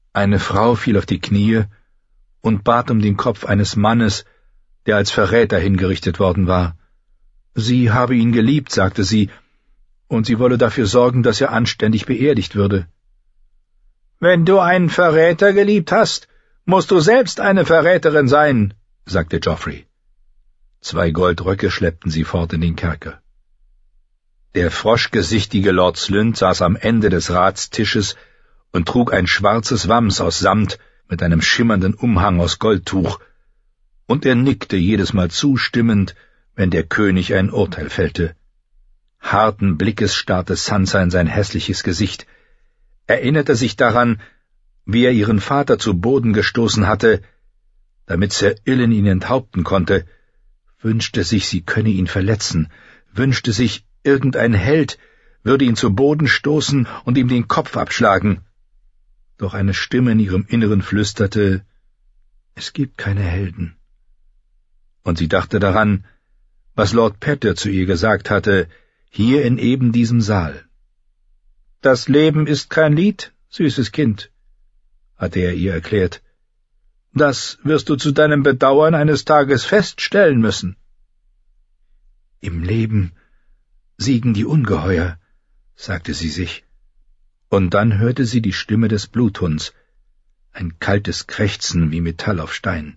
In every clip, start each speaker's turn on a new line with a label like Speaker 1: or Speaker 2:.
Speaker 1: Eine Frau fiel auf die Knie und bat um den Kopf eines Mannes, der als Verräter hingerichtet worden war. Sie habe ihn geliebt, sagte sie, und sie wolle dafür sorgen, dass er anständig beerdigt würde. »Wenn du einen Verräter geliebt hast, musst du selbst eine Verräterin sein«, sagte Joffrey. 2 Goldröcke schleppten sie fort in den Kerker. Der froschgesichtige Lord Slynde saß am Ende des Ratstisches und trug ein schwarzes Wams aus Samt mit einem schimmernden Umhang aus Goldtuch, und er nickte jedes Mal zustimmend, wenn der König ein Urteil fällte. Harten Blickes starrte Sansa in sein hässliches Gesicht, erinnerte sich daran, wie er ihren Vater zu Boden gestoßen hatte, damit Sir Ilyn ihn enthaupten konnte, wünschte sich, sie könne ihn verletzen, wünschte sich, irgendein Held würde ihn zu Boden stoßen und ihm den Kopf abschlagen. Doch eine Stimme in ihrem Inneren flüsterte, es gibt keine Helden. Und sie dachte daran, was Lord Petyr zu ihr gesagt hatte, hier in eben diesem Saal. »Das Leben ist kein Lied, süßes Kind«, hatte er ihr erklärt. »Das wirst du zu deinem Bedauern eines Tages feststellen müssen.« »Im Leben siegen die Ungeheuer«, sagte sie sich. Und dann hörte sie die Stimme des Bluthunds, ein kaltes Krächzen wie Metall auf Stein.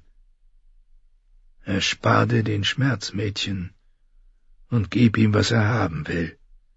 Speaker 1: »Erspare den Schmerz, Mädchen, und gib ihm, was er haben will.«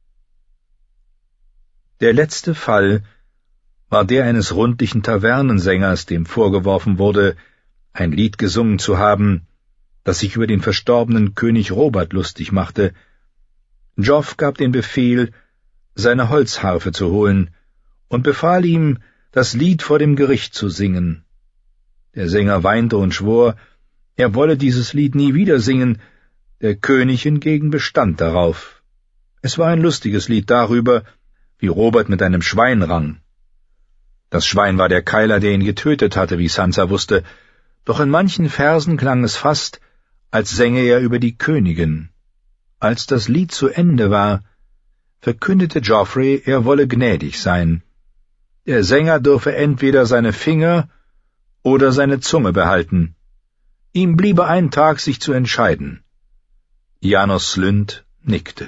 Speaker 1: Der letzte Fall war der eines rundlichen Tavernensängers, dem vorgeworfen wurde, ein Lied gesungen zu haben, das sich über den verstorbenen König Robert lustig machte. Joff gab den Befehl, seine Holzharfe zu holen, und befahl ihm, das Lied vor dem Gericht zu singen. Der Sänger weinte und schwor, er wolle dieses Lied nie wieder singen, der König hingegen bestand darauf. Es war ein lustiges Lied darüber, wie Robert mit einem Schwein rang. Das Schwein war der Keiler, der ihn getötet hatte, wie Sansa wusste, doch in manchen Versen klang es fast, als sänge er über die Königin. Als das Lied zu Ende war, verkündete Joffrey, er wolle gnädig sein. Der Sänger dürfe entweder seine Finger oder seine Zunge behalten. Ihm bliebe ein Tag, sich zu entscheiden. Janos Slynde nickte.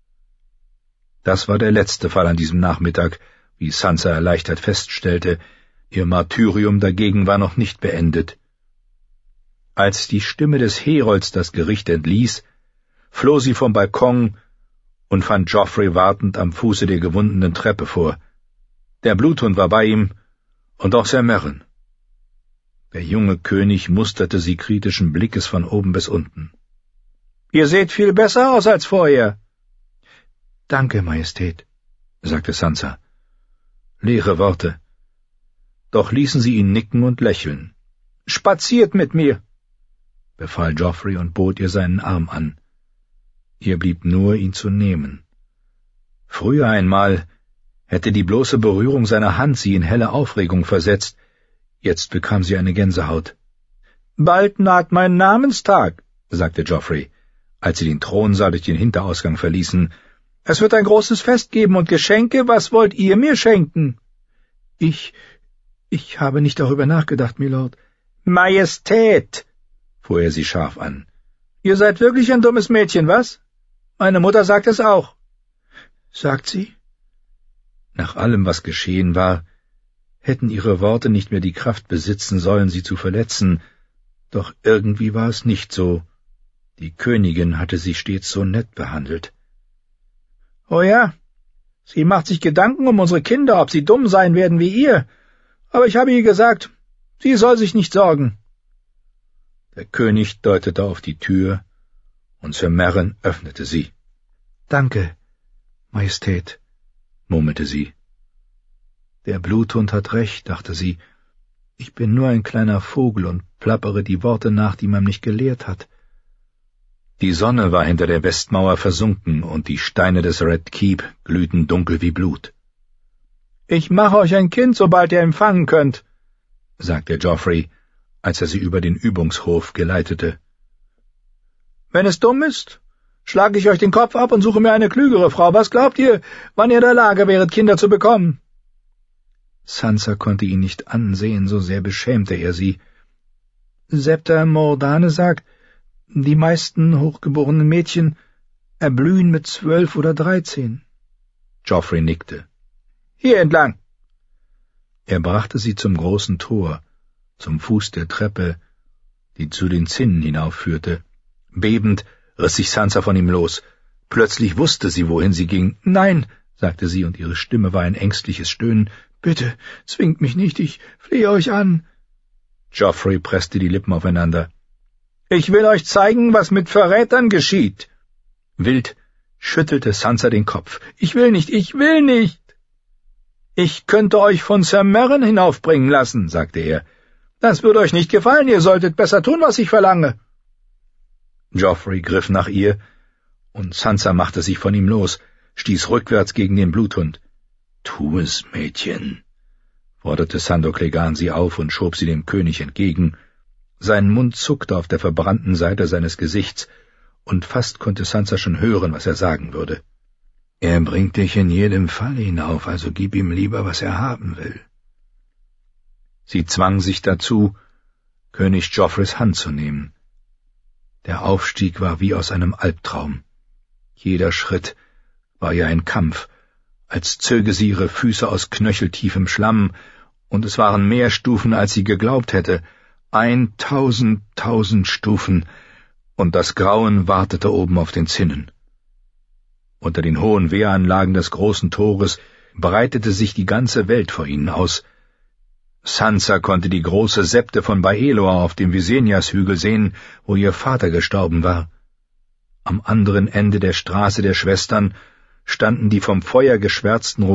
Speaker 1: Das war der letzte Fall an diesem Nachmittag, wie Sansa erleichtert feststellte. Ihr Martyrium dagegen war noch nicht beendet. Als die Stimme des Herolds das Gericht entließ, floh sie vom Balkon und fand Joffrey wartend am Fuße der gewundenen Treppe vor. Der Bluthund war bei ihm und auch Sir Meryn. Der junge König musterte sie kritischen Blickes von oben bis unten. »Ihr seht viel besser aus als vorher.« »Danke, Majestät«, sagte Sansa. Leere Worte. Doch ließen sie ihn nicken und lächeln. »Spaziert mit mir«, befahl Joffrey und bot ihr seinen Arm an. Ihr blieb nur, ihn zu nehmen. Früher einmal hätte die bloße Berührung seiner Hand sie in helle Aufregung versetzt, jetzt bekam sie eine Gänsehaut. »Bald naht mein Namenstag«, sagte Joffrey, als sie den Thronsaal durch den Hinterausgang verließen. »Es wird ein großes Fest geben und Geschenke, was wollt ihr mir schenken?« Ich habe nicht darüber nachgedacht, Milord.« »Majestät«, fuhr er sie scharf an. »Ihr seid wirklich ein dummes Mädchen, was? Meine Mutter sagt es auch.« »Sagt sie?« Nach allem, was geschehen war, hätten ihre Worte nicht mehr die Kraft besitzen sollen, sie zu verletzen, doch irgendwie war es nicht so. Die Königin hatte sie stets so nett behandelt. »Oh ja, sie macht sich Gedanken um unsere Kinder, ob sie dumm sein werden wie ihr, aber ich habe ihr gesagt, sie soll sich nicht sorgen.« Der König deutete auf die Tür, und Sir Meryn öffnete sie. »Danke, Majestät«, murmelte sie. »Der Bluthund hat recht«, dachte sie. »Ich bin nur ein kleiner Vogel und plappere die Worte nach, die man mich gelehrt hat.« Die Sonne war hinter der Westmauer versunken, und die Steine des Red Keep glühten dunkel wie Blut. »Ich mache euch ein Kind, sobald ihr empfangen könnt«, sagte Joffrey, als er sie über den Übungshof geleitete. »Wenn es dumm ist, schlage ich euch den Kopf ab und suche mir eine klügere Frau. Was glaubt ihr, wann ihr in der Lage wäret, Kinder zu bekommen?« Sansa konnte ihn nicht ansehen, so sehr beschämte er sie. »Septa Mordane sagt, die meisten hochgeborenen Mädchen erblühen mit 12 oder 13. Joffrey nickte. »Hier entlang!« Er brachte sie zum großen Tor, zum Fuß der Treppe, die zu den Zinnen hinaufführte. Bebend riss sich Sansa von ihm los. Plötzlich wusste sie, wohin sie ging. »Nein«, sagte sie, und ihre Stimme war ein ängstliches Stöhnen. »Bitte, zwingt mich nicht, ich flehe euch an.« Joffrey presste die Lippen aufeinander. »Ich will euch zeigen, was mit Verrätern geschieht.« Wild schüttelte Sansa den Kopf. »Ich will nicht, ich will nicht!« »Ich könnte euch von Sir Meryn hinaufbringen lassen«, sagte er. »Das würde euch nicht gefallen, ihr solltet besser tun, was ich verlange.« Joffrey griff nach ihr, und Sansa machte sich von ihm los, stieß rückwärts gegen den Bluthund. »Tu es, Mädchen«, forderte Sandor Clegane sie auf und schob sie dem König entgegen. Sein Mund zuckte auf der verbrannten Seite seines Gesichts, und fast konnte Sansa schon hören, was er sagen würde. »Er bringt dich in jedem Fall hinauf, also gib ihm lieber, was er haben will.« Sie zwang sich dazu, König Joffreys Hand zu nehmen. Der Aufstieg war wie aus einem Albtraum. Jeder Schritt war ihr ein Kampf, als zöge sie ihre Füße aus knöcheltiefem Schlamm, und es waren mehr Stufen, als sie geglaubt hätte, 1000 Stufen, und das Grauen wartete oben auf den Zinnen. Unter den hohen Wehranlagen des großen Tores breitete sich die ganze Welt vor ihnen aus. Sansa konnte die große Septe von Baelor auf dem Visenias-Hügel sehen, wo ihr Vater gestorben war. Am anderen Ende der Straße der Schwestern standen die vom Feuer geschwärzten